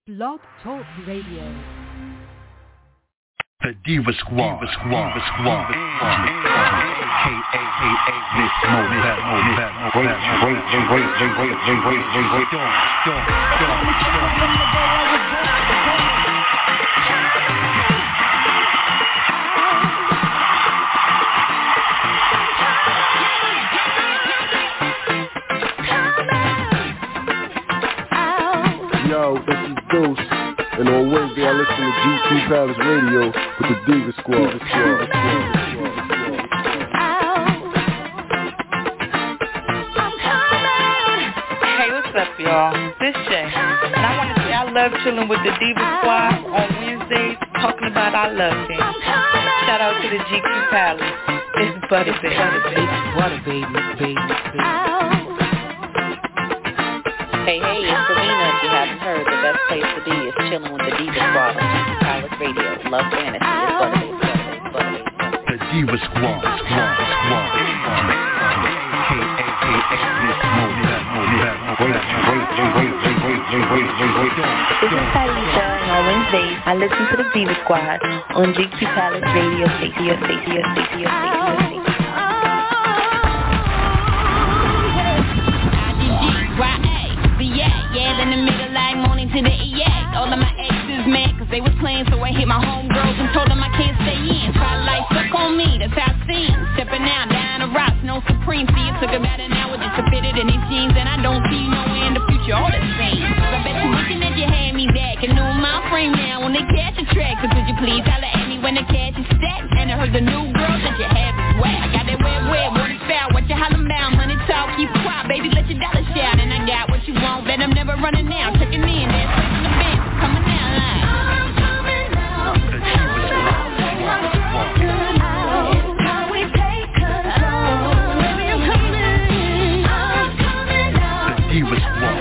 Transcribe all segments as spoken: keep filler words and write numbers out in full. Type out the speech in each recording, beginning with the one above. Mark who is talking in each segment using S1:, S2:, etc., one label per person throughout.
S1: Blog Talk Radio.
S2: The Diva Squad, Diva Squad, Diva Squad, K A A A Miss Mo, Pat Mo, Pat Mo, wait, wait, wait, wait, wait, wait, wait, wait, wait, wait, don't, don't, don't.
S3: Yo, this is Deuce, and on Wednesday I listen to G Q Palace Radio with the Diva Squad. Diva Squad.
S4: Hey, what's up, y'all? This Shay, and I want to say I love chilling with the Diva Squad on Wednesdays, talking about our love thing. Shout out to the G Q Palace. It's Butter Baby.
S1: It's Butter Baby, baby, baby.
S5: Hey, hey, it's Selena. If you haven't heard, the best place to be is chilling with the Diva Squad on G Q Palace Radio. Love fantasy. It's Butter Baby, Butter Baby, Butter Baby, Butter Baby.
S2: The Diva Squad, Squad, Squad. K A A A Miss Mo, Pat Mo, Pat Mo, wait, wait, wait, wait, wait, wait, wait, wait, wait, don't.
S6: This is Tylisa, and on Wednesdays, I listen to the Diva Squad on G Q Palace Radio. Station, station, station, station, station.
S7: Yeah, in the middle like morning to the E A. All of my exes mad cause they was playing, so I hit my homegirls and told them I can't stay in. Spotlight stuck on me, that's how I seen. Stepping out, down the rocks, no Supreme. See, it took about an hour just to fit it in these jeans, and I don't see nowhere in the future all the same. I bet you wishing that you had me back and knew my frame now when they catch a track. So could you please holler at me when the cash is stacked? And I heard the new girl that you have is whack. I got that web web, what is foul, what you hollering about? Money talk, keep quiet, baby, let your dollar shout. And I got what you want, bet I'm never running now. Checking in, that's straight from the bench, coming out like I'm coming out, coming out, coming out. Now we take control. I'm coming, I'm coming out.
S2: The Diva Squad,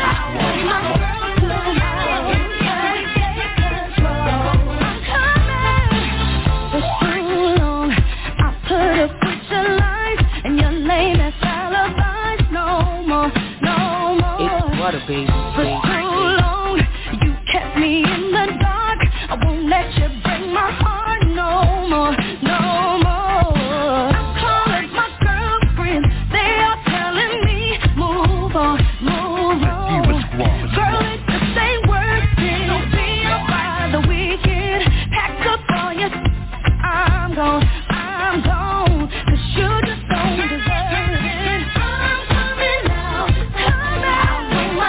S1: Butter Baby,
S7: for
S1: baby.
S7: too long, you kept me in the dark. I won't let you break my heart no more, no more. I'm calling my girlfriends, they are telling me move on, move on. Girl, it just ain't worth it. Don't be up by the weekend. Pack up all your, I'm gone, I'm gone, cause you just don't deserve it. I'm coming out, come out.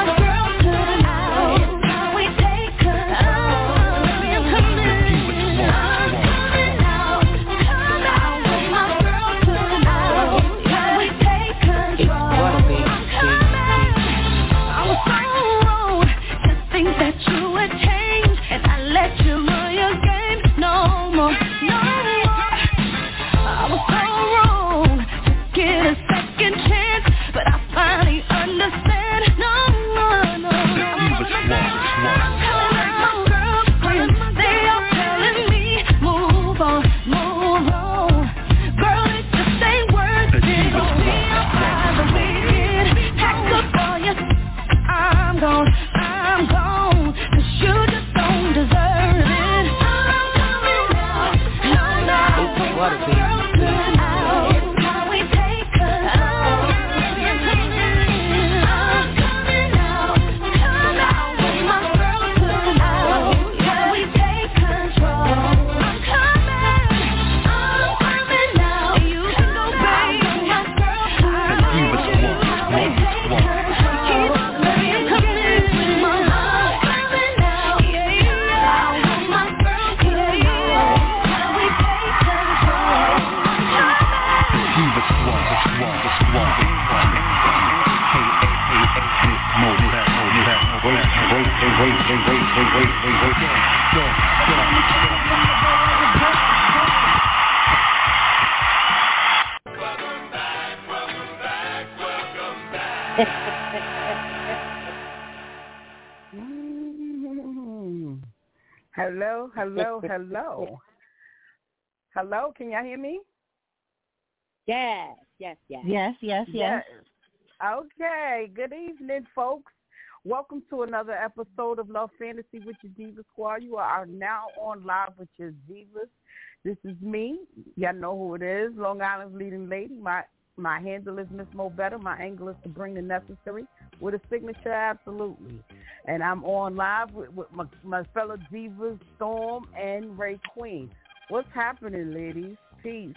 S8: Hello, hello, hello. Hello, can y'all hear me?
S5: Yes, yes, yes.
S6: Yes, yes, yes.
S8: Okay, good evening, folks. Welcome to another episode of Love Fantasy with your Diva Squad. You are now on live with your divas. This is me. Y'all know who it is. Long Island's leading lady. My my handle is Miss Mo Better. My angle is to bring the necessary with a signature, absolutely. And I'm on live with, with my, my fellow divas, Storm and Ray Queen. What's happening, ladies? Peace.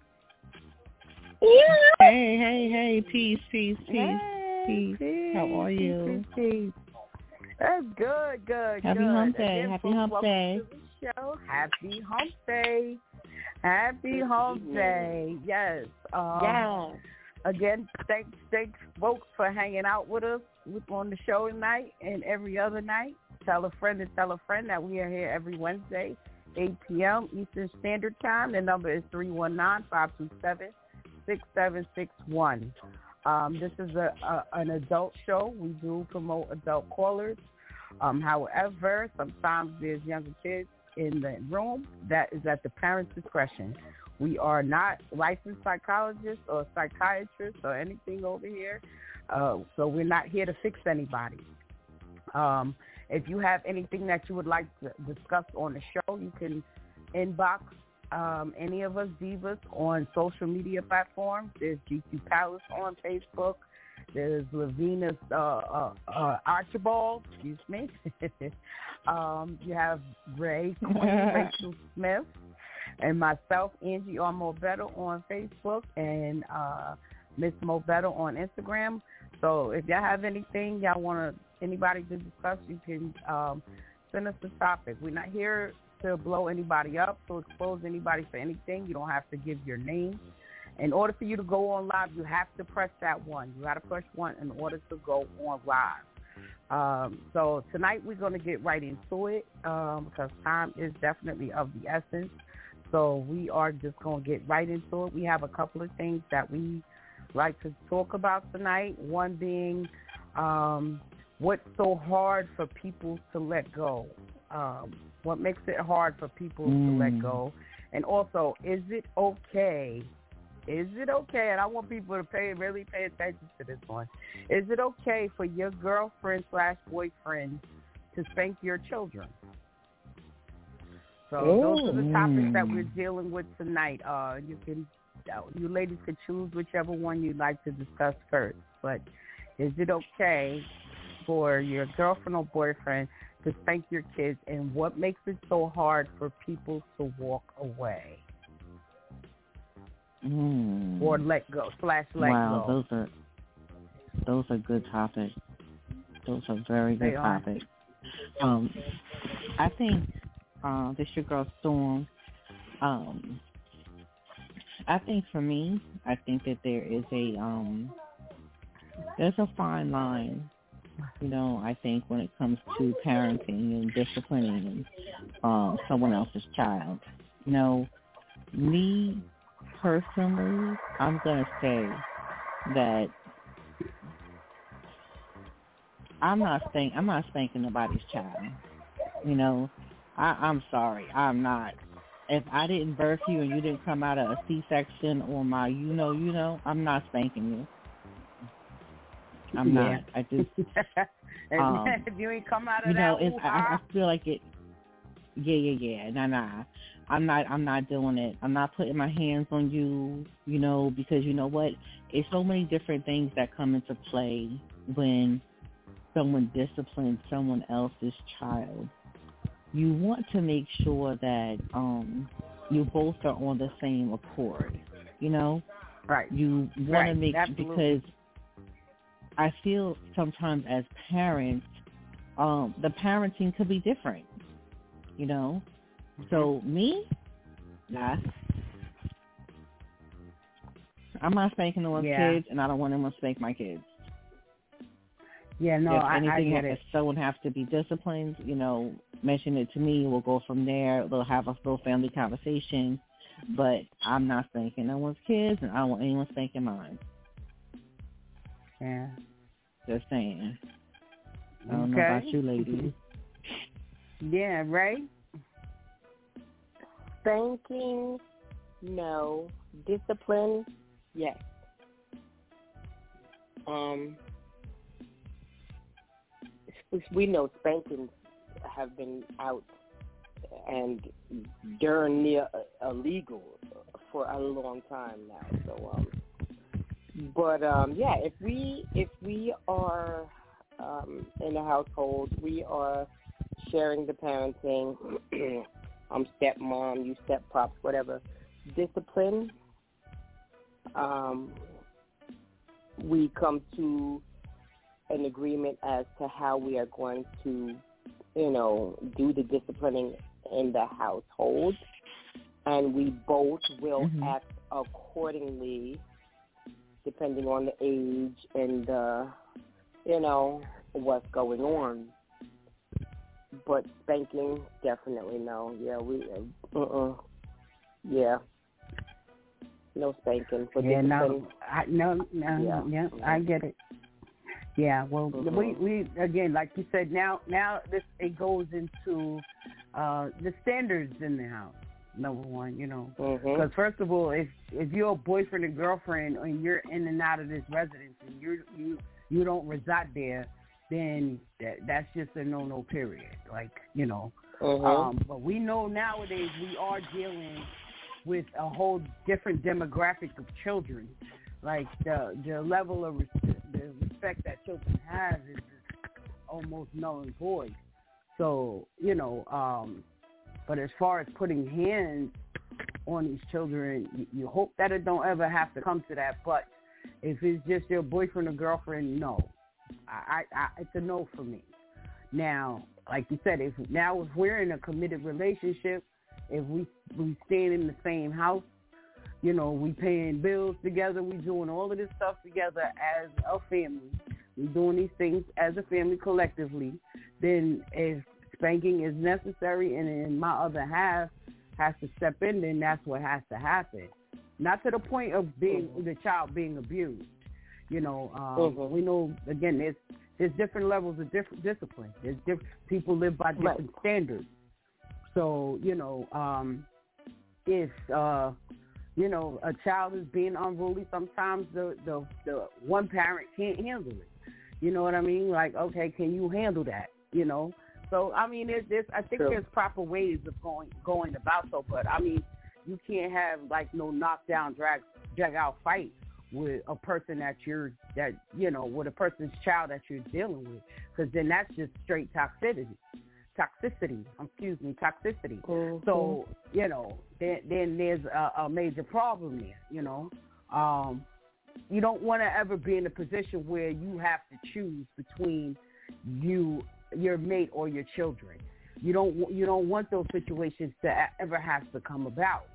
S9: Hey, hey, hey, peace, peace, peace,
S8: hey,
S9: peace.
S8: peace.
S9: How are you?
S8: Peace, peace. That's good, good,
S9: Happy
S8: good.
S9: hump day,
S8: Again,
S9: happy
S8: folks,
S9: hump
S8: welcome
S9: day.
S8: to the show. Happy hump day. Happy hump day. Yes. Um,
S9: yeah.
S8: Again, thanks, thanks, folks, for hanging out with us on the show tonight and every other night. Tell a friend to tell a friend that we are here every Wednesday, eight p.m. Eastern Standard Time. The number is three one nine, five two seven, six seven six one. Um, this is a, a an adult show. We do promote adult callers. Um, however, sometimes there's younger kids in the room. That is at the parents' discretion. We are not licensed psychologists or psychiatrists or anything over here, uh, so we're not here to fix anybody. Um, if you have anything that you would like to discuss on the show, you can inbox Um, any of us divas on social media platforms. There's G Q Palace on Facebook. There's Lavina's uh, uh, uh, Archibald, excuse me. um, you have Ray Queen, Rachel Smith, and myself, Angie R. Mobeto on Facebook, and uh, Miss Mobeto on Instagram. So if y'all have anything y'all want anybody to discuss, you can um, send us a topic. We're not here to blow anybody up, to expose anybody for anything. You don't have to give your name. In order for you to go on live, you have to press that one. You got to push one in order to go on live. Um, so tonight we're going to get right into it um, because time is definitely of the essence. So we are just going to get right into it. We have a couple of things that we like to talk about tonight, one being um, what's so hard for people to let go. Um, what makes it hard for people mm. to let go? And also, is it okay? Is it okay? And I want people to pay really pay attention to this one. Is it okay for your girlfriend slash boyfriend to spank your children? So oh. those are the topics that we're dealing with tonight. Uh, you can, you ladies can choose whichever one you'd like to discuss first. But is it okay for your girlfriend or boyfriend to spank your kids, and what makes it so hard for people to walk away
S9: mm.
S8: or let go slash let
S9: wow,
S8: go?
S9: Wow, those are those are good topics. Those are very good
S8: they
S9: topics. Are. Um, I think uh, this your girl Storm. Um, I think for me, I think that there is a um, there's a fine line. You know, I think when it comes to parenting and disciplining um, someone else's child, you know, me personally, I'm going to say that I'm not spank, I'm not spanking nobody's child. You know, I, I'm sorry, I'm not. If I didn't birth you and you didn't come out of a C-section or my, you know, you know, I'm not spanking you. I'm
S8: yeah.
S9: not. I just.
S8: um, if you ain't come out of
S9: you know,
S8: that,
S9: it's, I, I feel like it. Yeah, yeah, yeah. Nah, nah. I'm not. I'm not doing it. I'm not putting my hands on you. You know, because you know what? It's so many different things that come into play when someone disciplines someone else's child. You want to make sure that um, you both are on the same accord. You know,
S8: right?
S9: You want
S8: right.
S9: to make
S8: Absolutely.
S9: because. I feel sometimes as parents, um, the parenting could be different, you know. Mm-hmm. So me, nah, I'm not spanking no one's
S8: yeah.
S9: kids, and I don't want anyone to spank my kids.
S8: Yeah, no,
S9: if
S8: I,
S9: anything,
S8: I get it.
S9: If someone has to be disciplined, you know, mention it to me. We'll go from there. We'll have a little family conversation. But I'm not spanking no one's kids, and I don't want anyone spanking mine.
S8: Yeah.
S9: Just saying. I don't
S8: okay.
S9: know about you ladies.
S8: Yeah, right?
S10: Spanking, no. Discipline, yes. Um, we know spankings have been out and darn near illegal for a long time now. So, um, but um, yeah, if we if we are um, in a household, we are sharing the parenting. I'm stepmom, you steppops, whatever. Discipline. Um, we come to an agreement as to how we are going to, you know, do the disciplining in the household, and we both will mm-hmm. act accordingly depending on the age and, uh, you know, what's going on. But spanking, definitely no. Yeah, we, uh-uh. Yeah. No spanking. For
S8: yeah, no, I, no, no, yeah, yeah, I get it. Yeah, well, mm-hmm. we, we again, like you said, now now this it goes into uh, the standards in the house. Number one, you know, because mm-hmm. first of all, if if you're a boyfriend and girlfriend and you're in and out of this residence and you you you don't reside there, then that, that's just a no no period. Like you know, mm-hmm. um, but we know nowadays we are dealing with a whole different demographic of children. Like the the level of res- the respect that children have is almost null and void. So you know, um, but as far as putting hands on these children, you, you hope that it don't ever have to come to that. But if it's just your boyfriend or girlfriend, no, I, I, I it's a no for me. Now, like you said, if now if we're in a committed relationship, if we we staying in the same house, you know, we paying bills together, we doing all of this stuff together as a family, we doing these things as a family collectively, then if spanking is necessary and then my other half has to step in, then that's what has to happen. Not to the point of being mm-hmm. the child being abused. You know, um, mm-hmm. we know, again, there's, there's different levels of different discipline. There's different, people live by different right. standards. So, you know, um, if, uh, you know, a child is being unruly, sometimes the, the, the one parent can't handle it. You know what I mean? Like, okay, can you handle that? You know? So, I mean, there's, there's, I think True. there's proper ways of going going about so, but, I mean, you can't have, like, no knockdown, drag, drag out fight with a person that you're, that, you know, with a person's child that you're dealing with, because then that's just straight toxicity. Toxicity, excuse me, toxicity. Mm-hmm. So, you know, then, then there's a, a major problem there, you know. Um, you don't want to ever be in a position where you have to choose between you, your mate, or your children. You don't, you don't want those situations to ever have to come about,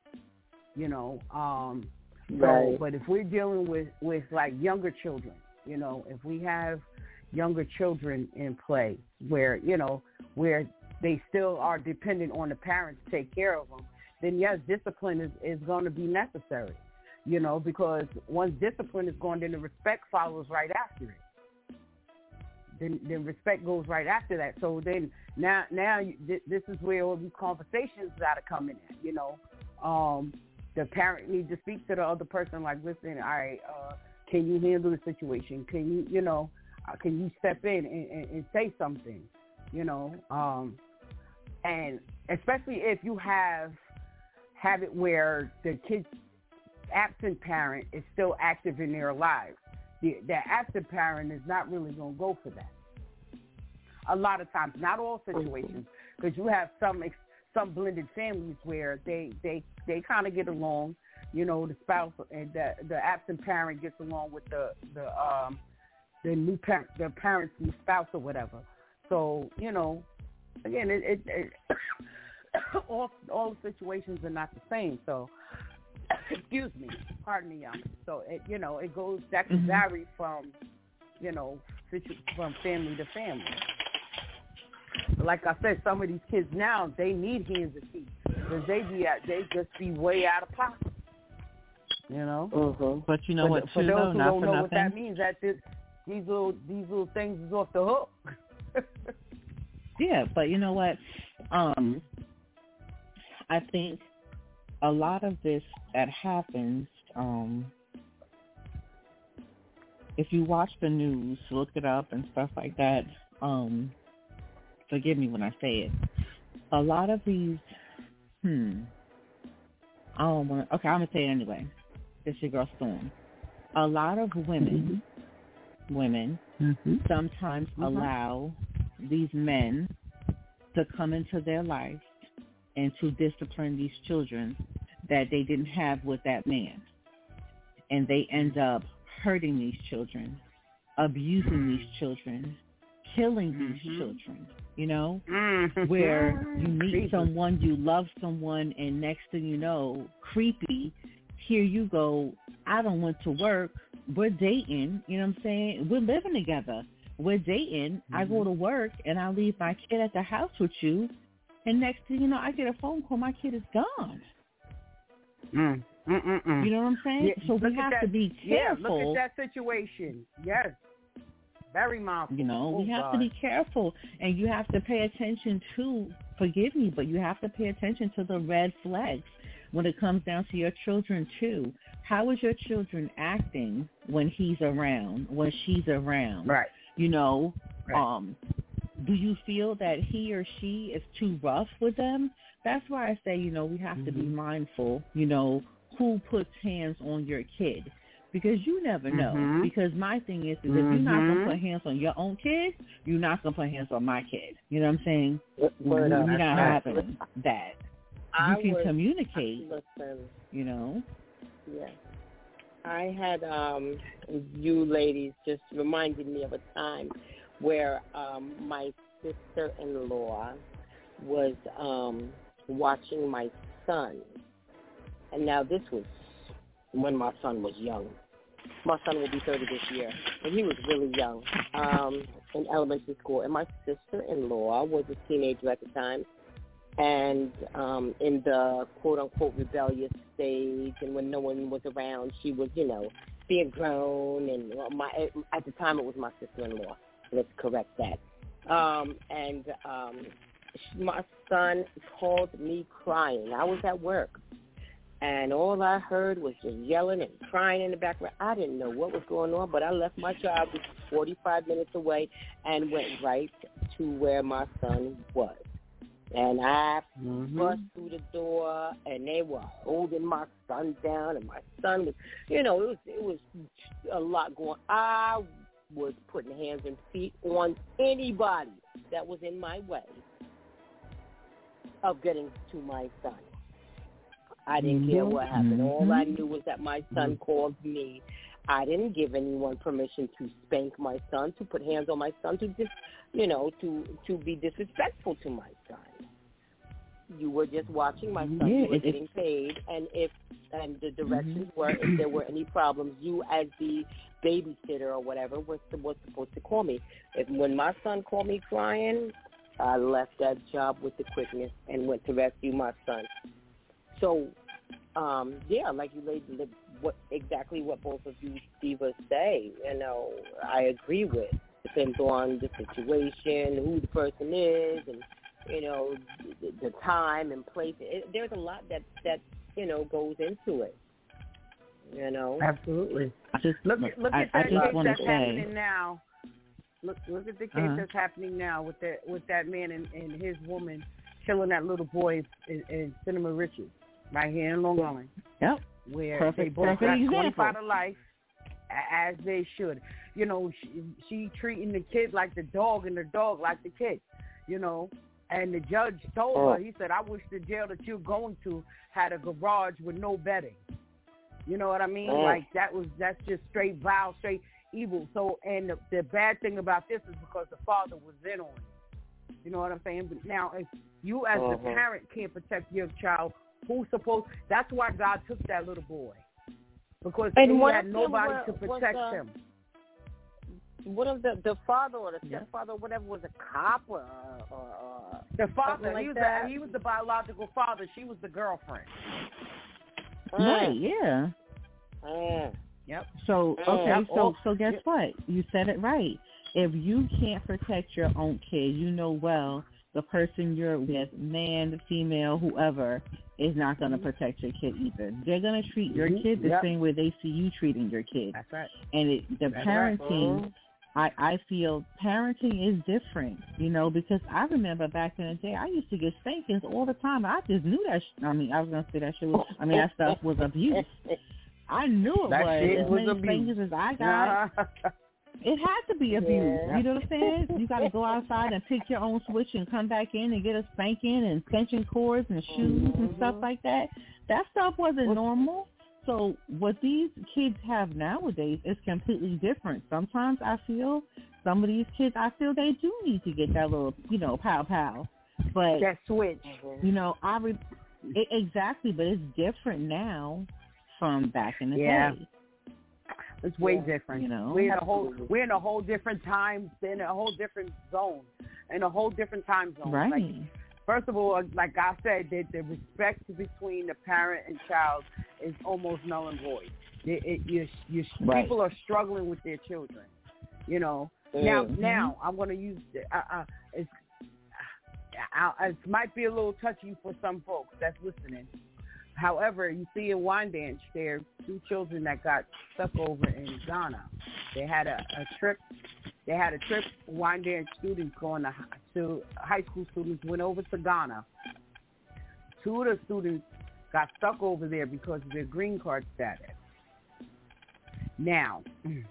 S8: you know. Um, so,
S10: right.
S8: But if we're dealing with, with, like, younger children, you know, if we have younger children in play where, you know, where they still are dependent on the parents to take care of them, then yes, discipline is, is going to be necessary, you know, because once discipline is gone, then the respect follows right after it. Then, then respect goes right after that. So then now, now you, th- this is where all these conversations got to come in at, you know. Um, the parent needs to speak to the other person like, listen, all right, uh, can you handle the situation? Can you, you know, uh, can you step in and, and, and say something? You know, um, and especially if you have have it where the kid's absent parent is still active in their lives. The, the absent parent is not really going to go for that. A lot of times, not all situations, because you have some some blended families where they they, they kind of get along. You know, the spouse and the the absent parent gets along with the the um, the new parent, the parent's new spouse or whatever. So, you know, again, it, it, it all all situations are not the same. So, excuse me, pardon me, y'all. So, it, you know, it goes, that can vary from, you know, situ- from family to family. Like I said, some of these kids now, they need hands and feet because they be at, they just be way out of pocket. You know.
S10: Mm-hmm.
S9: But you know
S8: for
S9: what?
S8: The, for
S9: too,
S8: those
S9: though,
S8: who
S9: not
S8: don't
S9: for
S8: know
S9: nothing.
S8: what that means, that this, these little these little things is off the hook.
S9: Yeah, but you know what? Um, I think a lot of this that happens, um, if you watch the news, look it up and stuff like that, um, forgive me when I say it, a lot of these, hmm, I don't want to, okay, I'm going to say it anyway. This is your girl Storm. A lot of women, mm-hmm. women, mm-hmm. sometimes mm-hmm. allow these men to come into their life and to discipline these children that they didn't have with that man. And they end up hurting these children, abusing these children, killing these mm-hmm. children, you know, mm-hmm. where you meet creepy. someone, you love someone, and next thing you know, creepy, here you go, I don't want to work, we're dating, you know what I'm saying, we're living together, we're dating, mm-hmm. I go to work, and I leave my kid at the house with you, and next thing you know, I get a phone call, my kid is gone.
S8: Mm. Mm-mm-mm.
S9: You know what I'm saying?
S8: Yeah,
S9: so we have
S8: that,
S9: to be careful.
S8: Yeah, look at that situation. Yes. Very mindful.
S9: You know,
S8: oh,
S9: we have
S8: God.
S9: to be careful, and you have to pay attention to, forgive me, but you have to pay attention to the red flags when it comes down to your children, too. How is your children acting when he's around, when she's around?
S8: Right.
S9: You know,
S8: right.
S9: um, do you feel that he or she is too rough with them? That's why I say, you know, we have mm-hmm. to be mindful, you know, who puts hands on your kid, because you never know. Mm-hmm. Because my thing is, is mm-hmm. if you're not going to put hands on your own kid, you're not going to put hands on my kid. You know what I'm saying? We're not having that.
S10: I
S9: you can
S10: was,
S9: communicate,
S10: listen,
S9: you know.
S10: Yeah. I had um, you ladies just reminded me of a time where um, my sister-in-law was um, watching my son. And now this was when my son was young. My son will be thirty this year. And he was really young um, in elementary school. And my sister-in-law was a teenager at the time. And um, in the quote-unquote rebellious stage, and when no one was around, she was, you know, being grown. And my at the time it was my sister-in-law. Let's correct that. Um, and um, my son called me crying. I was at work. And all I heard was just yelling and crying in the background. I didn't know what was going on, but I left my job, which was forty-five minutes away, and went right to where my son was. And I mm-hmm. bust through the door, and they were holding my son down, and my son was, you know, it was it was a lot going. I was putting hands and feet on anybody that was in my way of getting to my son. I didn't care what happened. All I knew was that my son called me. I didn't give anyone permission to spank my son, to put hands on my son, to just, you know, to to be disrespectful to my son. You were just watching my son.
S9: Yeah,
S10: you were
S9: it,
S10: getting paid, and if and the directions mm-hmm. were if there were any problems, you as the babysitter or whatever was was supposed to call me. If when my son called me crying, I left that job with the quickness and went to rescue my son. So, um, yeah, like you laid what exactly what both of you divas say, you know, I agree with. Depends on the situation, who the person is, and you know, the, the time and place. It, there's a lot that that you know goes into it. You know,
S8: absolutely.
S9: I just
S8: look look
S9: I,
S8: at that
S9: I
S8: case
S9: just
S8: that's
S9: say,
S8: happening now. Look look at the case
S9: uh-huh.
S8: that's happening now with that with that man and, and his woman killing that little boy in, in Cinema Riches. Right here in Long Island.
S9: Yep.
S8: Where
S9: perfect,
S8: they both got
S9: example.
S8: twenty-five to life, as they should. You know, she, she treating the kid like the dog and the dog like the kid, you know. And the judge told
S10: oh.
S8: her, he said, I wish the jail that you're going to had a garage with no bedding. You know what I mean?
S10: Oh.
S8: Like, that was, that's just straight vile, straight evil. So, and the, the bad thing about this is because the father was in on it. You know what I'm saying? But now, if you as
S10: uh-huh.
S8: the parent can't protect your child, who's supposed? That's why God took that little boy, because
S10: and
S8: he had nobody
S10: were,
S8: to protect
S10: the,
S8: him.
S10: What if the the father or the stepfather, or whatever, was a cop or, or, or
S8: the father?
S10: Like
S8: he was
S10: that?
S8: the, he was the biological father. She was the girlfriend.
S9: Right? Yeah.
S10: Mm.
S8: Yep.
S9: So
S10: Mm.
S9: okay.
S8: Yep.
S9: So so guess yep. what? You said it right. If you can't protect your own kid, you know well the person you're with, man, female, whoever, is not going to protect your kid either. They're going to treat your kid the
S8: yep.
S9: same way they see you treating your kid.
S8: That's right.
S9: And it, the
S8: That's
S9: parenting
S8: right.
S9: I, I feel parenting is different, you know, because I remember back in the day, I used to get spankings all the time. I just knew that, sh- I mean, I was going to say that shit was, I mean, that stuff was abuse. I knew it
S8: that
S9: was.
S8: Shit
S9: as
S8: was
S9: many
S8: abuse.
S9: spankings as I got, it had to be abuse.
S10: Yeah.
S9: You know what I'm saying? You got to go outside and pick your own switch and come back in and get a spanking and extension cords and shoes mm-hmm. and stuff like that. That stuff wasn't normal. So what these kids have nowadays is completely different. Sometimes I feel some of these kids, I feel they do need to get that little, you know, pow pow. But
S8: that switch,
S9: you know, I re- it, exactly. But it's different now from back in the
S8: yeah.
S9: day.
S8: It's way
S9: yeah.
S8: different.
S9: You know,
S8: we're in a whole we're in a whole different time, in a whole different zone, in a whole different time zone.
S9: Right.
S8: Like, first of all, like I said, the, the respect between the parent and child is almost null and void. It, it, you, you,
S9: right.
S8: People are struggling with their children. You know. Mm-hmm. Now, now I'm going to use. Uh, uh, it's, uh, it might be a little touchy for some folks that's listening. However, you see in Wyandanch, there are two children that got stuck over in Ghana. They had a, a trip. They had a trip. Wyandanch students going to, to high school students went over to Ghana. Two of the students got stuck over there because of their green card status. Now,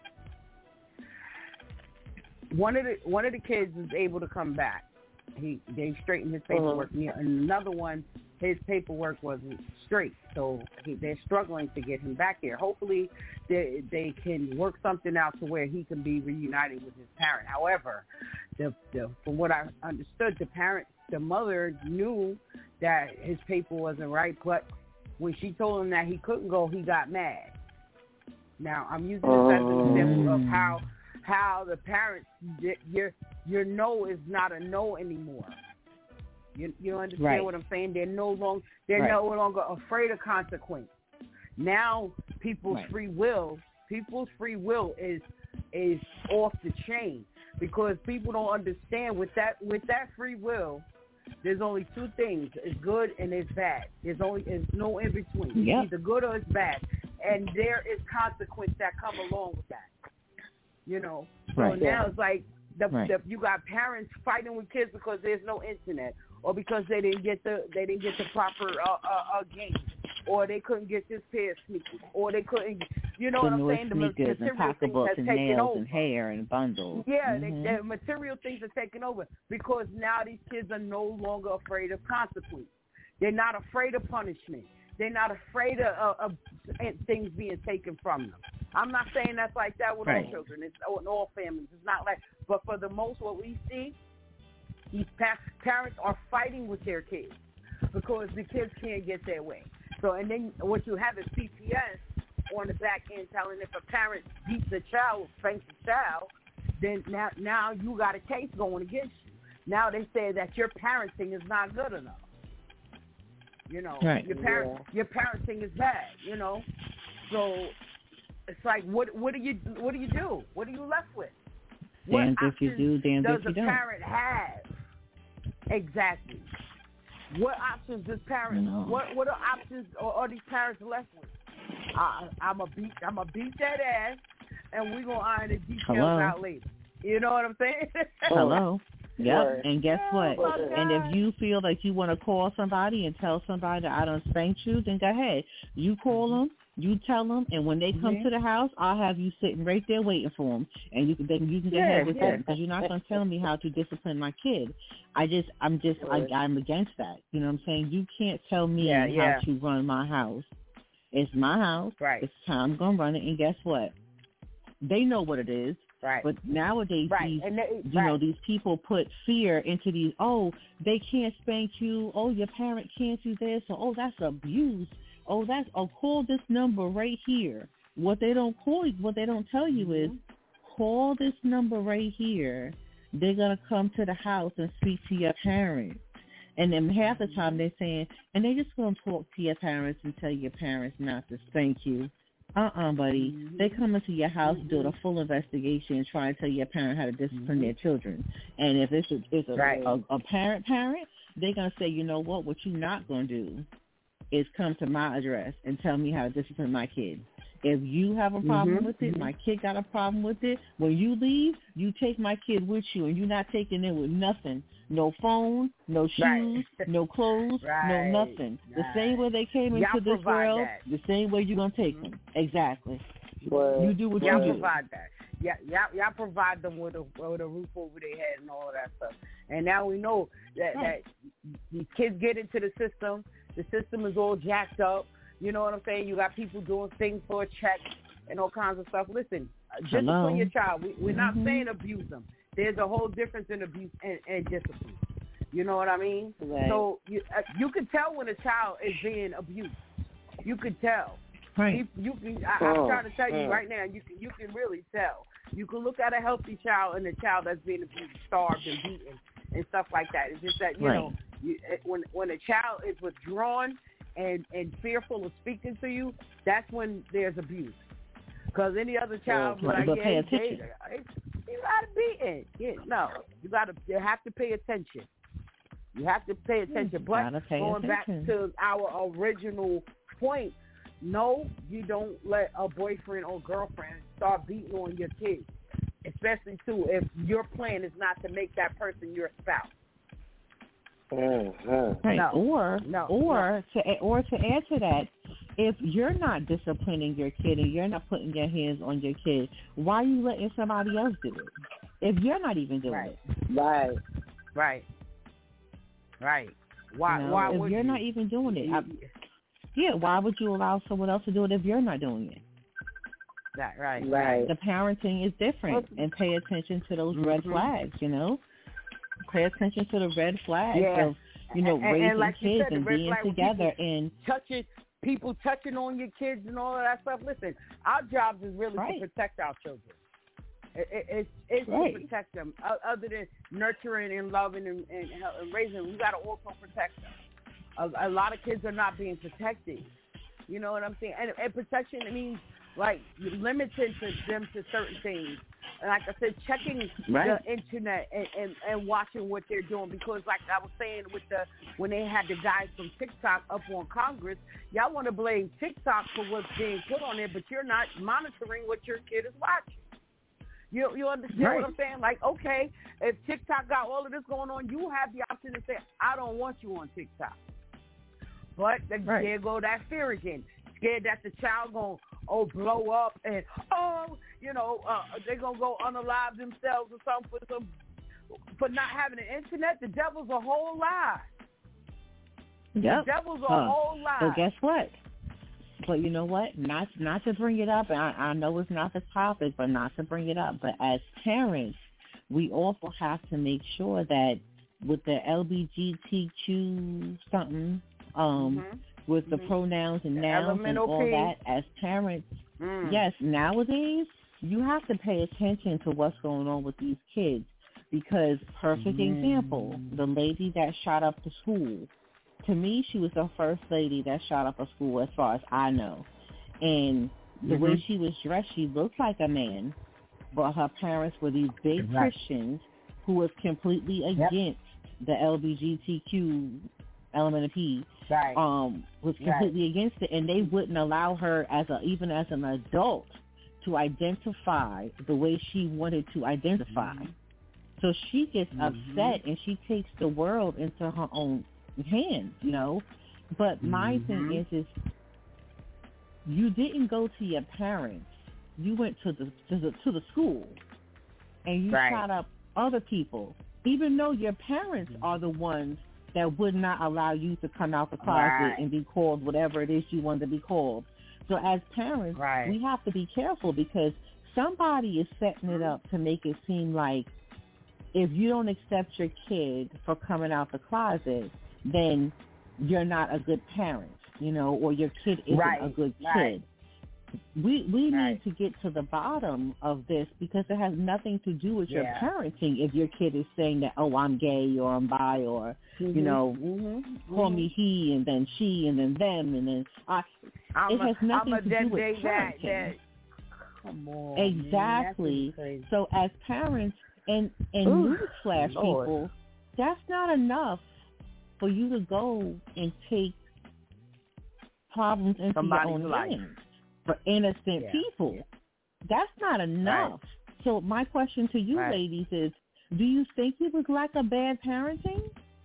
S8: one of the one of the kids was able to come back. He they straightened his paperwork. Uh-huh. And another one, his paperwork wasn't straight, so he, they're struggling to get him back here. Hopefully, they they can work something out to where he can be reunited with his parent. However, the, the from what I understood, the parent, the mother knew that his paper wasn't right, but when she told him that he couldn't go, he got mad. Now, I'm using this as an example of how how the parents, your your no is not a no anymore. You you understand
S9: right.
S8: what I'm saying? They're no longer they're
S9: right.
S8: no longer afraid of consequence. Now, people's
S9: right.
S8: free will, people's free will is is off the chain because people don't understand with that with that free will. There's only two things: it's good and it's bad. There's only there's no in between.
S9: Yep.
S8: It's either good or it's bad, and there is consequence that come along with that. You know,
S9: right.
S8: so now it's like the,
S9: right.
S8: the you got parents fighting with kids because there's no internet, or because they didn't get the they didn't get the proper uh, uh, uh, games, or they couldn't get this pair of sneakers, or they couldn't. You know
S9: the
S8: what I'm saying? The
S9: sneakers
S8: material
S9: and
S8: things
S9: pocketbooks
S8: have
S9: and
S8: taken
S9: nails
S8: over.
S9: and hair and bundles.
S8: Yeah,
S9: mm-hmm.
S8: they, the material things are taking over because now these kids are no longer afraid of consequence. They're not afraid of punishment. They're not afraid of, of, of things being taken from them. I'm not saying that's like that with
S9: right.
S8: all children. It's in all families. It's not like, but for the most, what we see, these parents are fighting with their kids because the kids can't get their way. So, and then what you have is P T S on the back end telling if a parent beats a child, spanks a child, then now now you got a case going against you. Now they say that your parenting is not good enough. You know,
S9: right.
S8: your parent
S10: yeah.
S8: your parenting is bad. You know, so it's like what what do you what do you do? What are you left with?
S9: Damned if you do, damned
S8: does
S9: if you
S8: a
S9: don't.
S8: parent have? Exactly. What options does parents?
S9: No.
S8: What what are options are, are these parents left with? I, I'm a beat. I'm a beat that ass, and we gonna iron the details
S9: Hello.
S8: out later. You know what I'm saying?
S9: Hello. Yep.
S10: Right.
S9: And guess what?
S8: Oh,
S9: and if you feel like you want to call somebody and tell somebody that I done spanked you, then go ahead. You call them. You tell them, and when they come
S8: mm-hmm.
S9: to the house, I'll have you sitting right there waiting for them, and you can they, you can get
S8: yeah,
S9: ahead with
S8: yeah.
S9: them because you're not going to tell me how to discipline my kid. I just I'm just I, I'm against that. You know what I'm saying? You can't tell me
S8: yeah,
S9: how
S8: yeah.
S9: to run my house. It's my house.
S8: Right.
S9: It's time I'm going to run it, and guess what? They know what it is.
S8: Right.
S9: But nowadays,
S8: right.
S9: these,
S8: and they,
S9: you
S8: right.
S9: know, these people put fear into these, oh, they can't spank you. Oh, your parent can't do this. Or, oh, that's abuse. Oh, that's, oh, call this number right here. What they don't call you, what they don't tell you
S8: mm-hmm.
S9: is, call this number right here. They're going to come to the house and speak to your parents. And then half the time they're saying, and they just going to talk to your parents and tell your parents not to spank you. Uh-uh, buddy.
S8: Mm-hmm.
S9: They come into your house,
S8: mm-hmm.
S9: doing a full investigation, and try and tell your parent how to discipline
S8: mm-hmm.
S9: their children. And if it's a, it's a,
S8: right.
S9: a, a parent parent, they're going to say, you know what, what you're not going to do is come to my address and tell me how to discipline my kid. If you have a problem
S8: mm-hmm.
S9: with it, my kid got a problem with it, when you leave, you take my kid with you, and you're not taking it with nothing. No phone, no shoes,
S8: right.
S9: no clothes,
S8: right.
S9: no nothing.
S8: Right.
S9: The same way they came
S8: Y'all
S9: into this world,
S8: that.
S9: the same way you're going to take mm-hmm. them. Exactly.
S10: Well,
S9: you do what
S8: y'all
S9: you do.
S8: provide that. Yeah, y'all, y'all provide them with a, with a roof over their head and all of that stuff. And now we know that,
S9: right.
S8: that these kids get into the system. The system is all jacked up. You know what I'm saying? You got people doing things for a check and all kinds of stuff. Listen, discipline
S9: Hello.
S8: your child. We, we're not
S9: mm-hmm.
S8: saying abuse them. There's a whole difference in abuse and, and discipline. You know what I mean?
S10: Right.
S8: So you uh, you can tell when a child is being abused. You can tell.
S9: Right.
S8: You, you can. I, I'm trying to tell you right now. You can. You can really tell. You can look at a healthy child and a child that's being abused, starved, and beaten, and stuff like that. It's just that you
S9: right.
S8: know, you, when when a child is withdrawn and and fearful of speaking to you, that's when there's abuse. Because any other child,
S9: oh,
S8: like,
S9: but
S8: yeah,
S9: pay
S8: hey,
S9: attention.
S8: hey, you gotta be in. Yeah, no, you gotta. You have to pay attention. You have to pay attention. But
S9: pay
S8: going
S9: attention.
S8: back to our original point, no, you don't let a boyfriend or girlfriend start beating on your kids, especially too if your plan is not to make that person your spouse.
S10: Mm-hmm.
S9: Right.
S8: No,
S9: or
S8: no,
S9: or no. to or to add to that, if you're not disciplining your kid and you're not putting your hands on your kid, why are you letting somebody else do it? If you're not even doing
S8: right.
S9: it,
S10: right,
S8: right, right. Why?
S9: You know,
S8: why
S9: if
S8: would
S9: you're
S8: you?
S9: not even doing it? I, yeah, why would you allow someone else to do it if you're not doing it?
S8: That right,
S10: right.
S9: The parenting is different, and pay attention to those mm-hmm. red flags. You know, pay attention to the red flags
S8: yeah.
S9: of you know
S8: and,
S9: raising
S8: and like
S9: kids
S8: said,
S9: and being together and
S8: touching people touching on your kids and all of that stuff. Listen, our jobs is really
S9: right.
S8: to protect our children. It, it, it's it's
S9: right.
S8: to protect them. Uh, other than nurturing and loving and, and, and raising them, we got to also protect them. A, a lot of kids are not being protected. You know what I'm saying? And, and protection means like limiting to them to certain things. And like I said, checking
S9: right.
S8: the internet and, and, and watching what they're doing. Because like I was saying with the when they had the guys from TikTok up on Congress, y'all want to blame TikTok for what's being put on there, but you're not monitoring what your kid is watching. You you understand
S9: right.
S8: what I'm saying? Like, okay, if TikTok got all of this going on, you have the option to say, I don't want you on TikTok. But the,
S9: right.
S8: there go that fear again. Scared that the child going to, oh, blow up and, oh, you know, uh, they're going to go unalive themselves or something for, some, for not having an internet. The devil's a whole lie.
S9: Yep.
S8: The devil's a
S9: huh.
S8: whole lie.
S9: But guess what? But you know what? Not not to bring it up, and I, I know it's not the topic, but not to bring it up. But as parents, we also have to make sure that with the L G B T Q something, um,
S8: mm-hmm.
S9: with the
S8: mm-hmm.
S9: pronouns and
S8: the
S9: nouns and all
S8: P.
S9: that, as parents, mm. yes, nowadays you have to pay attention to what's going on with these kids. Because, perfect mm. example, the lady that shot up the school. To me, she was the first lady that shot up a school as far as I know. And the mm-hmm. way she was dressed, she looked like a man, but her parents were these big right. Christians who was completely against yep. the L G B T Q element of P.
S8: Right.
S9: Um, was completely
S8: right.
S9: against it, and they wouldn't allow her, as a even as an adult, to identify the way she wanted to identify. Mm-hmm. So she gets mm-hmm. upset, and she takes the world into her own hands, you know. But my mm-hmm. thing is, is you didn't go to your parents. You went to the to the, to the school, and you
S8: right.
S9: shot up other people, even though your parents are the ones that would not allow you to come out the closet
S8: right.
S9: and be called whatever it is you want to be called. So as parents,
S8: right.
S9: we have to be careful because somebody is setting it up to make it seem like if you don't accept your kid for coming out the closet, then you're not a good parent, you know, or your kid isn't
S8: right.
S9: a good
S8: right.
S9: kid. We we
S8: right.
S9: need to get to the bottom of this because it has nothing to do with
S8: yeah.
S9: your parenting if your kid is saying that, oh, I'm gay or I'm bi or,
S8: mm-hmm.
S9: you know,
S8: mm-hmm.
S9: call
S8: mm-hmm.
S9: me he and then she and then them and then I.
S8: I'm
S9: it has
S8: a,
S9: nothing
S8: I'm
S9: to
S8: a
S9: do with
S8: that,
S9: parenting.
S8: That, come on,
S9: exactly.
S8: Man,
S9: so as parents and, and newsflash people, that's not enough for you to go and take problems into
S8: Somebody's
S9: your own
S8: life.
S9: hands. for innocent
S8: yeah.
S9: people. That's not enough. Right. So my question to you right. ladies is, do you think it was like a bad parenting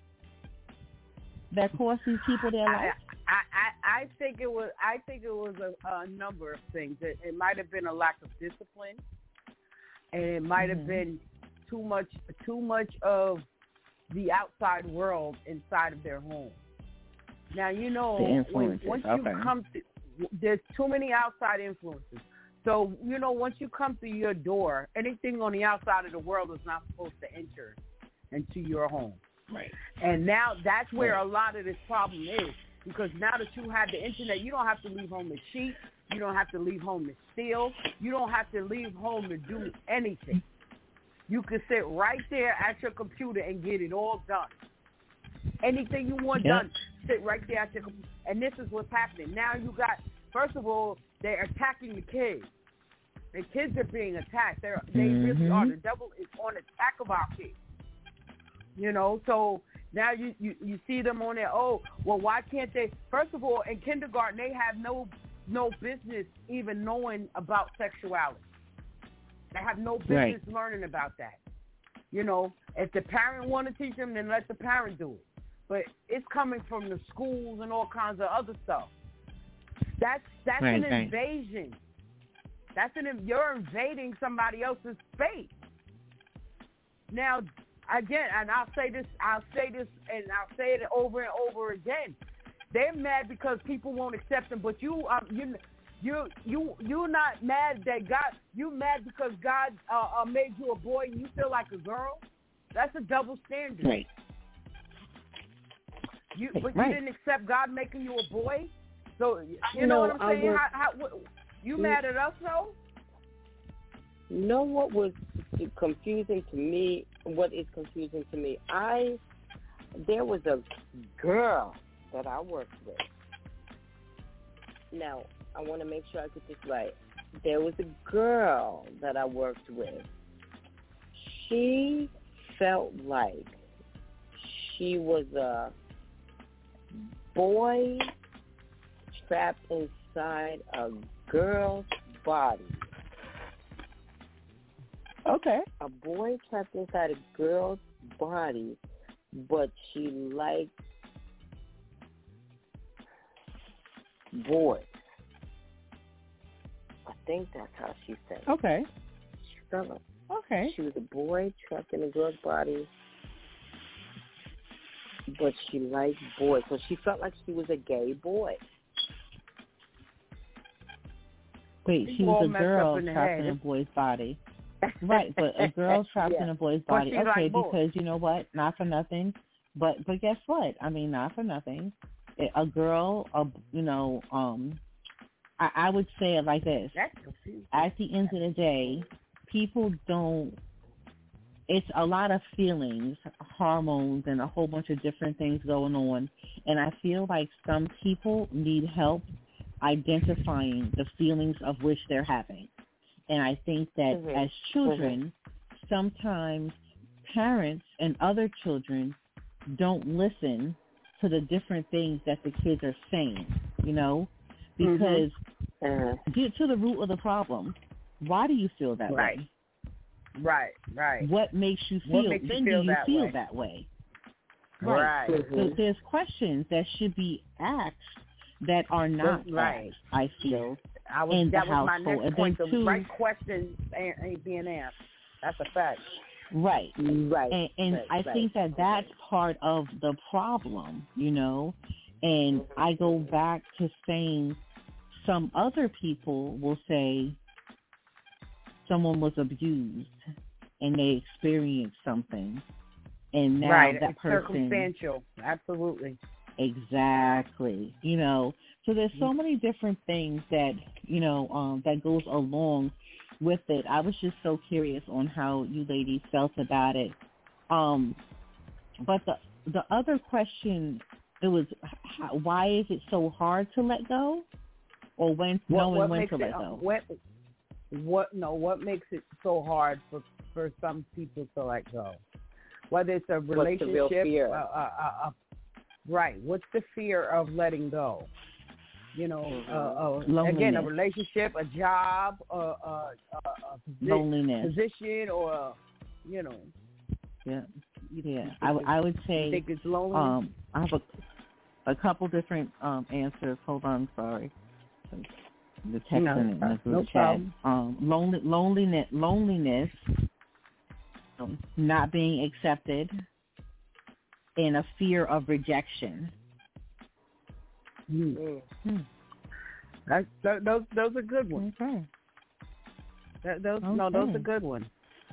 S9: that cost these people their life?
S8: I, I, I think it was. I think it was a, a number of things. It, it might have been a lack of discipline, and it might have mm-hmm. been too much, too much of the outside world inside of their home. Now you know when, once you okay. come to, there's too many outside influences. So you know once you come through your door, anything on the outside of the world is not supposed to enter into your home.
S9: Right.
S8: And now that's where a lot of this problem is, because now that you have the internet, you don't have to leave home to cheat. You don't have to leave home to steal. You don't have to leave home to do anything. You can sit right there at your computer and get it all done. Anything you want yep. done, sit right there at your computer. And this is what's happening. Now you got, first of all, they're attacking the kids. The kids are being attacked. They're, they mm-hmm. really are. The devil is on attack of our kids. You know, so now you, you, you see them on there, oh, well, why can't they? First of all, in kindergarten, they have no no business even knowing about sexuality. They have no business right. learning about that. You know, if the parent want to teach them, then let the parent do it. But it's coming from the schools and all kinds of other stuff. That's that's right, an right. invasion. That's an you're invading somebody else's space. Now, again, and I'll say this, I'll say this, and I'll say it over and over again. They're mad because people won't accept them, but you, um, you, you, you, you're not mad that God. You mad because God uh, uh, made you a boy and you feel like a girl. That's a double standard.
S9: Right.
S8: You, but
S9: right.
S8: you didn't accept God making you a boy. So you
S10: no,
S8: know what I'm saying?
S10: Was,
S8: how, how, what, you mad at us though?
S10: You know what was confusing to me? What is confusing to me? I there was a girl that I worked with. Now I want to make sure I get this right. There was a girl that I worked with. She felt like she was a boy trapped inside a girl's body.
S9: Okay.
S10: A boy trapped inside a girl's body, but she liked boys. I think that's how she said it.
S9: Okay.
S10: She felt like
S9: okay.
S10: She was a boy trapped in a girl's body, but she liked boys. So she felt like she was a gay boy.
S9: Wait, she was a girl trapped in a boy's body. Right, but a girl trapped yeah. in a boy's body. Okay,
S8: like
S9: because you know what? Not for nothing. But but guess what? I mean, not for nothing. A girl, a, you know, um, I, I would say it like this.
S8: That's confusing.
S9: At the end of the day, people don't, it's a lot of feelings, hormones, and a whole bunch of different things going on. And I feel like some people need help identifying the feelings of which they're having. And I think that mm-hmm. as children, mm-hmm. sometimes parents and other children don't listen to the different things that the kids are saying, you know, because
S10: mm-hmm.
S9: get to the root of the problem. Why do you feel that
S8: right.
S9: way?
S8: Right, right.
S9: What makes you feel,
S8: makes you
S9: when
S8: feel
S9: do you
S8: that
S9: feel
S8: way?
S9: that way?
S8: Right.
S9: right.
S8: Mm-hmm.
S9: So there's questions that should be asked that are not
S8: right.
S9: asked, I feel,
S8: I was,
S9: in
S8: that
S9: the
S8: was
S9: household.
S8: my next
S9: and
S8: point.
S9: then
S8: The
S9: two,
S8: right questions ain't, ain't being asked. That's a fact.
S9: Right.
S10: Right.
S9: And, and
S10: right,
S9: I
S10: right.
S9: think that that's part of the problem, you know. And I go back to saying some other people will say someone was abused and they experienced something. And now
S8: right.
S9: that
S8: it's
S9: person...
S8: circumstantial. Absolutely.
S9: Exactly. You know, so there's so many different things that, you know, um, that goes along with it. I was just so curious on how you ladies felt about it. Um, but the the other question, it was, how, why is it so hard to let go? Or when
S8: what,
S9: knowing
S8: what
S9: when to
S8: it,
S9: let go?
S8: What, what, no, what makes it so hard for, for some people to let go? Whether it's a relationship,
S10: What's the real fear?
S8: Uh, uh, uh, uh, right. What's the fear of letting go? You know,
S10: Mm-hmm.
S8: uh, uh, again, a relationship, a job, a, a, a, a posi-
S9: Loneliness.
S8: position, or you know.
S9: Yeah,
S8: you,
S9: yeah.
S8: you
S9: I,
S8: it's,
S9: I would say.
S8: You think it's lonely?
S9: Um, I have a, a couple different um, answers. Hold on, sorry. The text
S8: no,
S9: in the
S8: no
S9: chat.
S8: problem.
S9: Um, lonely, loneliness, loneliness, um, not being accepted, and a fear of rejection.
S8: Mm. Hmm. That's, that, those those are good ones.
S9: Okay.
S8: That, those
S9: okay.
S8: no, those are good ones.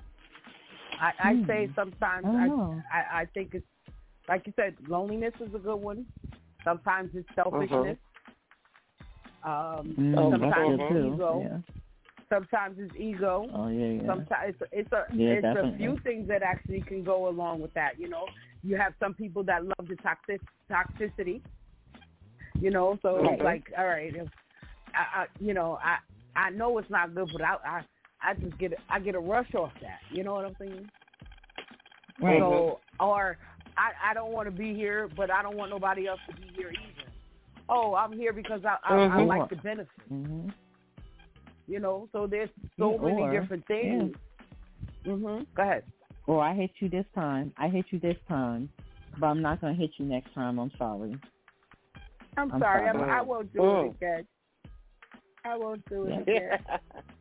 S8: I, I
S9: hmm.
S8: say sometimes
S9: I,
S8: I, I I think it's like you said, loneliness is a good one. Sometimes it's selfishness.
S9: Uh-huh.
S8: Um,
S9: mm,
S8: sometimes it's
S9: too.
S8: ego.
S9: Yeah.
S8: Sometimes it's ego.
S9: Oh yeah, yeah.
S8: Sometimes it's, it's a
S9: yeah,
S8: it's
S9: definitely.
S8: a few things that actually can go along with that. You know, you have some people that love the toxic toxicity. You know, so
S10: Okay.
S8: it's like, all right, if, I, I, you know, I I know it's not good, but I I, I just get I get a rush off that. You know what I'm saying?
S9: Right.
S8: So, or I I don't want to be here, but I don't want nobody else to be here either. Oh, I'm here because I I,
S10: Mm-hmm.
S8: I like the benefits.
S9: Mm-hmm.
S8: You know, so there's so
S9: yeah,
S8: many
S9: or,
S8: different things.
S9: Yeah.
S8: Mhm. Go ahead.
S9: Or I hit you this time. I hit you this time, but I'm not gonna hit you next time. I'm sorry.
S8: I'm,
S9: I'm
S8: sorry.
S9: sorry.
S8: I'm, I won't do
S10: Mm.
S8: it again. I won't do it
S9: Yeah.
S8: again.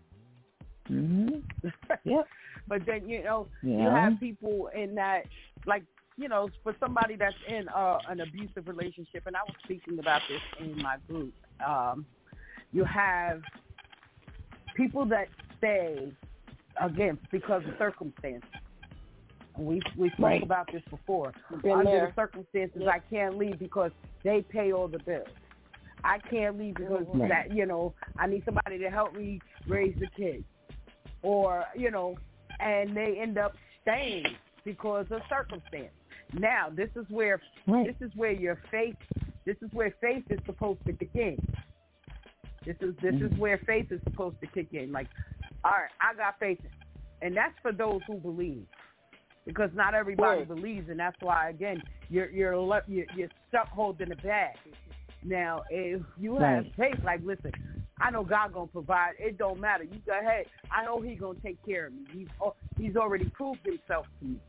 S9: Mm-hmm. Yep.
S8: But then, you know,
S9: Yeah.
S8: you have people in that, like, you know, for somebody that's in uh, an abusive relationship, and I was speaking about this in my group, um, you have people that stay, again, because of circumstances. We we spoke
S10: Right.
S8: about this before.
S10: Been
S8: Under
S10: there.
S8: the circumstances,
S10: Yeah.
S8: I can't leave because they pay all the bills. I can't leave because
S9: Right.
S8: that you know I need somebody to help me raise the kids, or you know, and they end up staying because of circumstance. Now this is where
S9: Right.
S8: this is where your faith this is where faith is supposed to kick in. This is this
S9: Mm.
S8: is where faith is supposed to kick in. Like, all right, I got faith, and that's for those who believe. Because not everybody
S10: Right.
S8: believes, and that's why again you're you're le- you're, you're stuck holding the bag. Now, if you have
S9: Right.
S8: faith, like listen, I know God gonna provide. It don't matter. You go ahead. I know He gonna take care of me. He's oh, He's already proved Himself to me.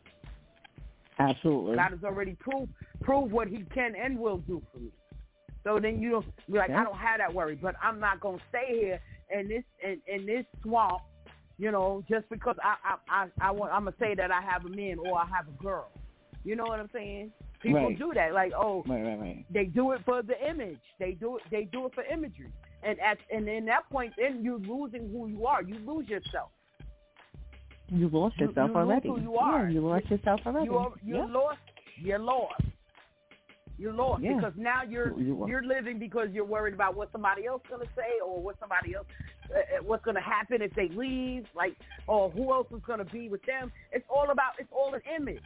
S9: Absolutely.
S8: God has already proved proved what He can and will do for me. So then you don't be like,
S9: Yeah.
S8: I don't have that worry, but I'm not gonna stay here in this in, in this swamp. You know, just because I I I, I want, I'm gonna say that I have a man or I have a girl. You know what I'm saying? People
S9: Right.
S8: do that. Like, oh,
S9: Right, right, right.
S8: they do it for the image. They do it. They do it for imagery. And at and in that point, then you're losing who you are. You lose yourself.
S9: You lost
S8: You-
S9: yourself
S8: you lose
S9: already.
S8: who you are.
S9: Yeah, you lost yourself already.
S8: You are, you're
S9: yeah.
S8: lost. You're lost. You're lost
S9: Yeah.
S8: because now you're
S9: You are.
S8: you're living because you're worried about what somebody else is gonna say or what somebody else uh, what's gonna happen if they leave, like, or who else is gonna be with them. It's all about it's all an image.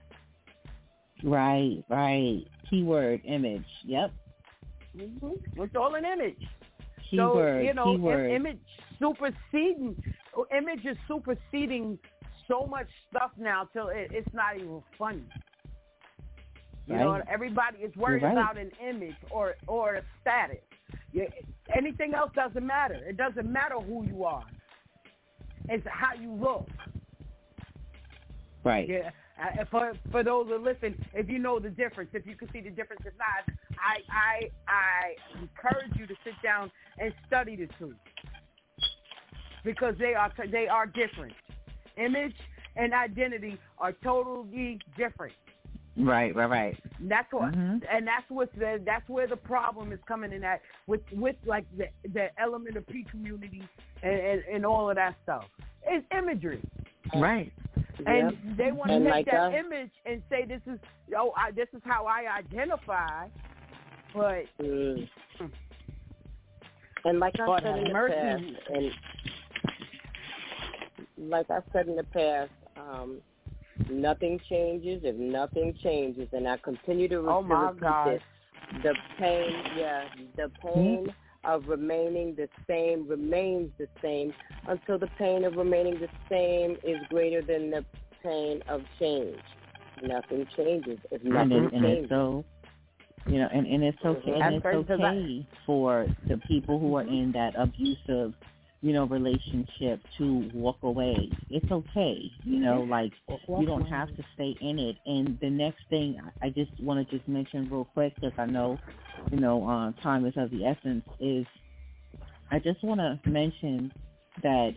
S9: Right, right. Keyword image. Yep.
S8: Mm-hmm. It's all an image.
S9: Keyword.
S8: So you know,
S9: keyword.
S8: im- image superseding image is superseding so much stuff now till it, it's not even funny. You know,
S9: Right.
S8: everybody is worried
S9: You're right.
S8: about an image or or a status. You, anything else doesn't matter. It doesn't matter who you are. It's how you look.
S9: Right.
S8: Yeah. Uh, for for those that listen, if you know the difference, if you can see the difference, if not, I I I encourage you to sit down and study the two because they are they are different. Image and identity are totally different.
S9: Right, right, right.
S8: And that's what,
S9: Mhm.
S8: and that's what the that's where the problem is coming in at with with like the the element of P community and, and, and all of that stuff. It's imagery,
S9: Right.
S8: and
S10: Yep.
S8: they want to
S10: And
S8: take
S10: like
S8: that
S10: that-
S8: image and say this is oh I, this is how I identify, but
S10: Mm. And like I
S8: Lord
S10: said
S8: have
S10: in the
S8: mercy.
S10: past, and like I said in the past, um, nothing changes if nothing changes, and I continue to, re-
S8: oh
S10: to
S8: my
S10: repeat
S8: God,
S10: this. The pain, yeah, the pain of remaining the same remains the same until the pain of remaining the same is greater than the pain of change. Nothing changes if
S9: And,
S10: nothing
S9: it, and
S10: changes.
S9: it's so You know, and, and it's okay, and it's
S8: That's
S9: okay for the people who are in that abusive, you know, relationship to walk away. It's okay, you know, like you don't have to stay in it. And the next thing I just want to just mention real quick, because I know, you know, uh, time is of the essence, is I just want to mention that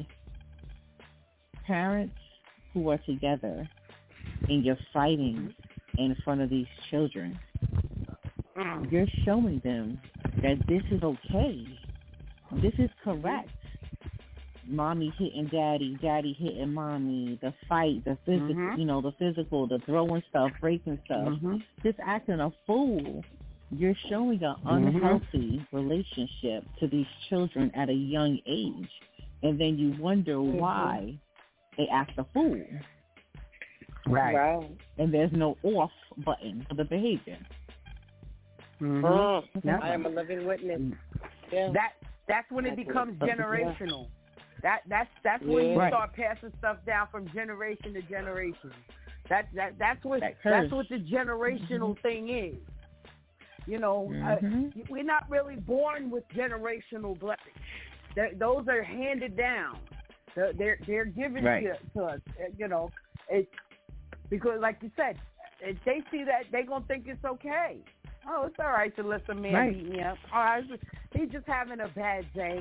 S9: parents who are together and you're fighting in front of these children, you're showing them that this is okay. This is correct. Mommy hitting daddy, daddy hitting mommy, the fight, the physical, mm-hmm. you know, the physical, the throwing stuff, breaking stuff, mm-hmm. just acting a fool. You're showing an unhealthy mm-hmm. relationship to these children at a young age, and then you wonder mm-hmm. why they act a fool.
S8: Right.
S10: Right.
S9: And there's no off button for the behavior.
S10: Mm-hmm. Oh, yep. I am a living witness. Yeah.
S8: That that's when it that's becomes what, generational. Yeah. That that's that's yeah. when you right. start passing stuff down from generation to generation. That that that's what that that's what the generational mm-hmm. thing is. You know, mm-hmm. uh, we're not really born with generational blessings. They're, those are handed down. They're they're, they're given right. to, to us. You know, it's because, like you said, if they see that, they're gonna think it's okay. Oh, it's all right to let some man right. beat me up. Oh, I was, he's just having a bad day.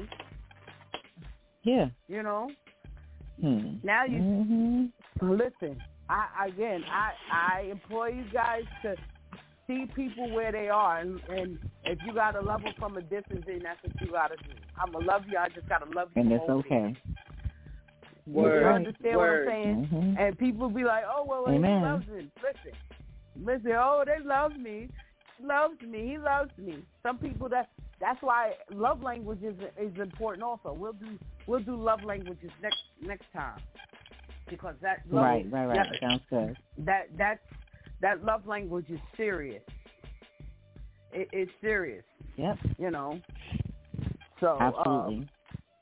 S9: Yeah.
S8: You know?
S9: Hmm.
S8: Now you,
S9: mm-hmm.
S8: listen, I again, I, I implore you guys to see people where they are. And, and if you got to love them from a distance, then that's what you got to do. I'm going to love you. I just got to love you.
S9: And it's okay.
S8: Word. You understand
S10: Word.
S8: what I'm saying?
S9: Mm-hmm.
S8: And people be like, oh, well, he loves me. Listen. Listen, oh, they love me. Loves me. He loves me. Some people that that's why love language is is important also. We'll do we'll do love languages next next time because that love,
S9: right right right that, sounds good.
S8: That that that love language is serious. It, it's serious.
S9: Yep.
S8: You know. So
S9: absolutely.
S8: Um,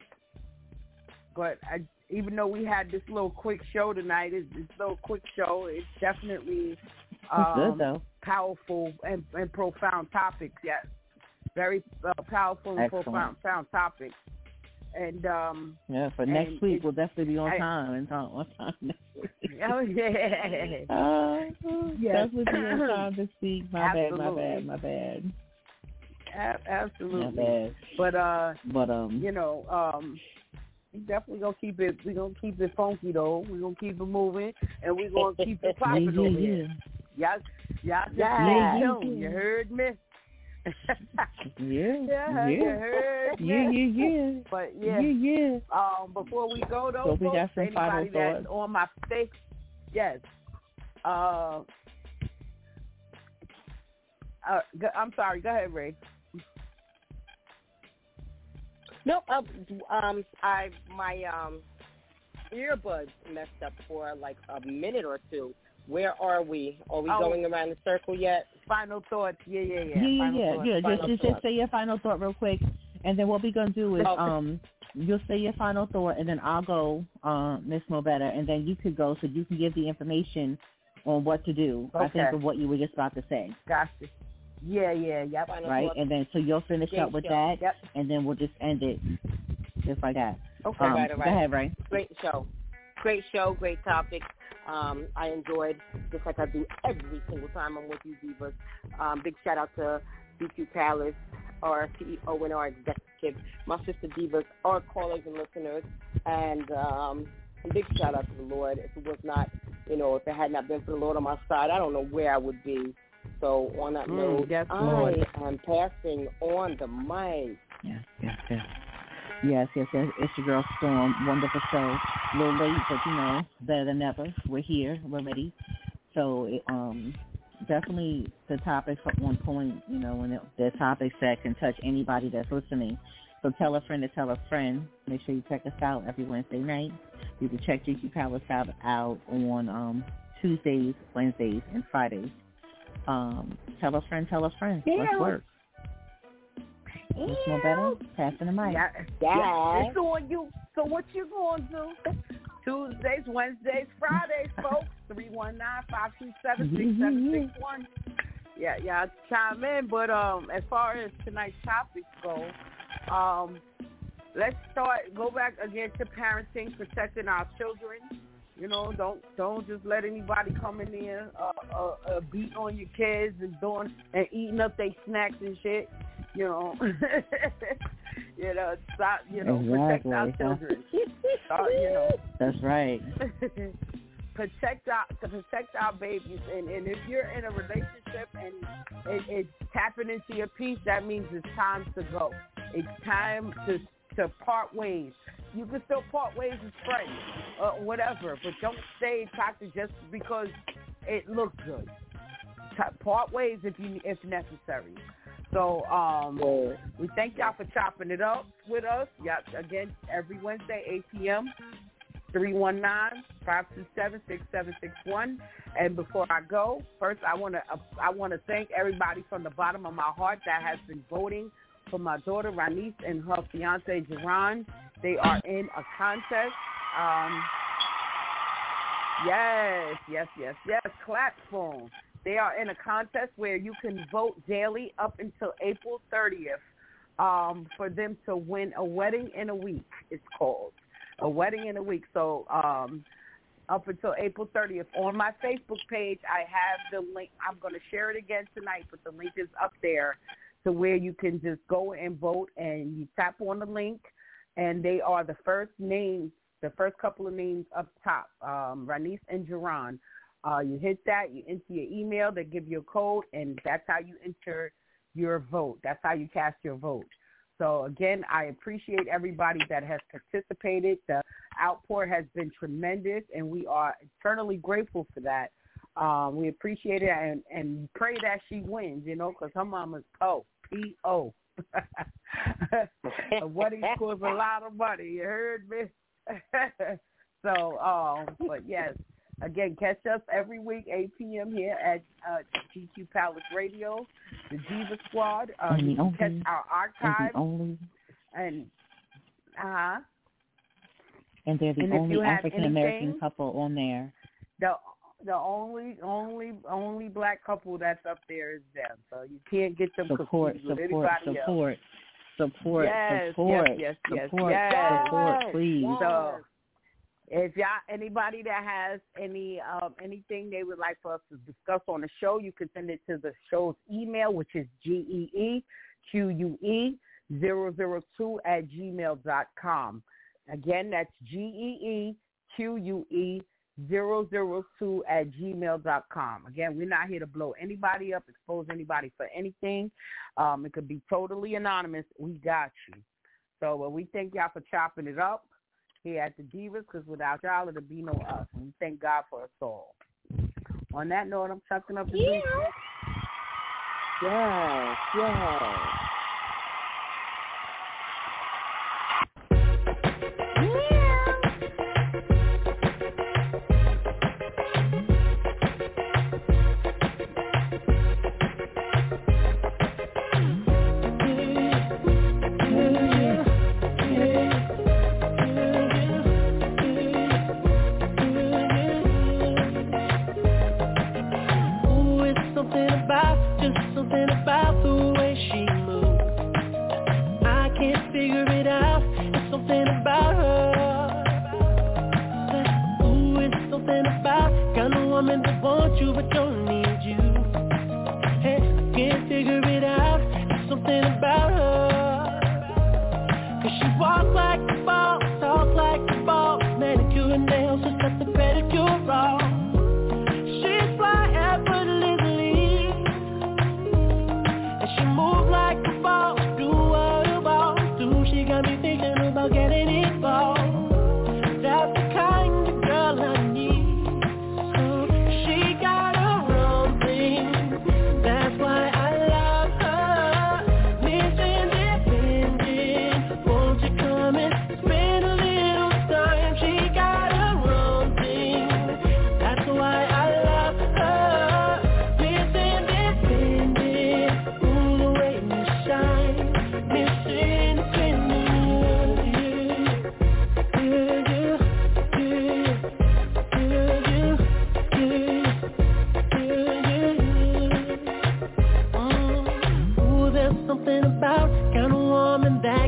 S8: but I, even though we had this little quick show tonight, it's this little quick show. It's definitely. Um,
S9: good, though.
S8: Powerful and, and profound topics, yes. Very uh, powerful and
S9: Excellent.
S8: profound, profound topics. And um,
S9: yeah, for next week we'll definitely be on I, time and talk on time next week.
S8: Oh yeah,
S9: uh,
S8: yes.
S9: definitely be on time this week. My
S8: Absolutely.
S9: bad, my bad, my bad.
S8: A- absolutely.
S9: My bad.
S8: But uh,
S9: but um,
S8: you know, um, we definitely gonna keep it. We gonna keep it funky though. We are gonna keep it moving, and we are gonna keep it popping
S9: yeah,
S8: over
S9: yeah,
S8: here.
S9: yeah.
S8: Y'all, y'all just
S9: yeah,
S8: yeah, yeah. You heard me?
S9: yeah,
S8: yeah,
S9: yeah,
S8: you heard me?
S9: yeah, yeah, yeah.
S8: But yeah,
S9: yeah, yeah.
S8: Um, before we go though,
S9: so we
S8: folks,
S9: got some
S8: anybody
S9: final
S8: that's
S9: thoughts.
S8: on my face, yes. Uh, uh, go, I'm sorry. Go ahead, Ray.
S10: No, uh, um, I my um. earbuds messed up for like a minute or two. Where are we? Are we oh, going around the circle yet?
S8: Final thoughts. Yeah, yeah, yeah.
S9: Yeah,
S8: final
S9: yeah,
S8: thoughts.
S9: yeah.
S8: Final
S9: Just, just,
S8: thoughts.
S9: just say your final thought real quick, and then what we're gonna do is
S10: okay.
S9: um, you'll say your final thought, and then I'll go, uh, Miss Mobetta, and then you could go so you can give the information on what to do.
S8: Okay.
S9: I think of what you were just about to say.
S8: Gotcha. Yeah, yeah, yep.
S10: Final
S9: right,
S10: thought.
S9: and then so you'll finish
S10: Great
S9: up with
S10: show.
S9: that,
S8: yep.
S9: and then we'll just end it just like that.
S8: Okay,
S9: um,
S10: right, right.
S9: Go ahead, Ray.
S10: Great show. Great show, great topic. Um, I enjoyed, just like I do every single time I'm with you, Divas. Um, big shout out to D Q Palace, our C E O and our executive, my sister Divas, our callers and listeners, and um, a big shout out to the Lord. If it was not, you know, if it had not been for the Lord on my side, I don't know where I would be. So on that
S8: mm,
S10: note,
S8: yes,
S10: I
S8: Lord.
S10: am passing on the mic.
S9: Yes, yes, yes. Yes, yes, yes. It's your girl Storm. Wonderful show. A little late, but you know, better than ever. We're here. We're ready. So, it, um, definitely the topics are on point. You know, when the topics that can touch anybody that's listening. So tell a friend to tell a friend. Make sure you check us out every Wednesday night. You can check G Q Palace out, out on um, Tuesdays, Wednesdays, and Fridays. Um, tell a friend, tell a friend.
S8: Yeah.
S9: Let's work. Miss Mobetta, passing the mic.
S8: Yeah, yeah. It's on you. So what you going to do? Tuesdays, Wednesdays, Fridays, folks. three one nine, five two seven, six seven six one. yeah, yeah, chime in. But um, as far as tonight's topics go, um, let's start. Go back again to parenting, protecting our children. You know, don't don't just let anybody come in there, uh, uh, uh, beating on your kids and doing and eating up their snacks and shit. You know, you know, stop. You know,
S9: exactly.
S8: protect our children. Start, you know,
S9: that's right.
S8: protect our to protect our babies, and, and if you're in a relationship and it, it's tapping into your peace, that means it's time to go. It's time to to part ways. You can still part ways as friends, uh, whatever, but don't stay toxic just because it looks good. Part ways if you if necessary. So um, we thank y'all for chopping it up with us. Yeah, again, every Wednesday, eight p.m., three one nine, five two seven, six seven six one. And before I go, first I want to uh, I want to thank everybody from the bottom of my heart that has been voting for my daughter, Ranice, and her fiance, Jerron. They are in a contest. Um, yes, yes, yes, yes. Clap for them. They are in a contest where you can vote daily up until April thirtieth um, for them to win a wedding in a week, it's called. A wedding in a week. So um, up until April thirtieth. On my Facebook page, I have the link. I'm going to share it again tonight, but the link is up there to where you can just go and vote, and you tap on the link, and they are the first names, the first couple of names up top, um, Ranice and Jerron. Uh, you hit that, you enter your email, they give you a code, and that's how you enter your vote. That's how you cast your vote. So, again, I appreciate everybody that has participated. The outpour has been tremendous, and we are eternally grateful for that. Um, we appreciate it and, and pray that she wins, you know, because her mama's P-O. P O. What he scores a lot of money. You heard me? So, um, but, yes. Again, catch us every week, eight p.m. here at uh, G Q Palace Radio, the Diva Squad. Uh, you can catch our archive.
S9: And,
S8: and uh-huh.
S9: And they're the
S8: and
S9: only African-American couple on there.
S8: The the only only only black couple that's up there is them. So you can't get them
S9: support,
S8: confused with
S9: support,
S8: anybody
S9: support,
S8: else.
S9: Support,
S8: yes,
S9: support,
S8: yes, yes,
S9: support,
S8: yes,
S9: support, please.
S8: Yes. So, if y'all, anybody that has any um, anything they would like for us to discuss on the show, you can send it to the show's email, which is G E E Q U E zero zero two at gmail dot com. Again, that's G E E Q U E zero zero two at gmail dot com. Again, we're not here to blow anybody up, expose anybody for anything. Um, it could be totally anonymous. We got you. So well, we thank y'all for chopping it up here at the Divas, because without y'all, it'd be no us. And we thank God for us all. On that note, I'm chucking up the
S10: yeah. Yes, yes.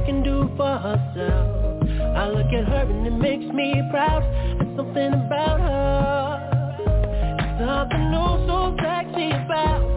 S11: can do for herself. I look at her and it makes me proud. There's something about her, there's something oh so sexy about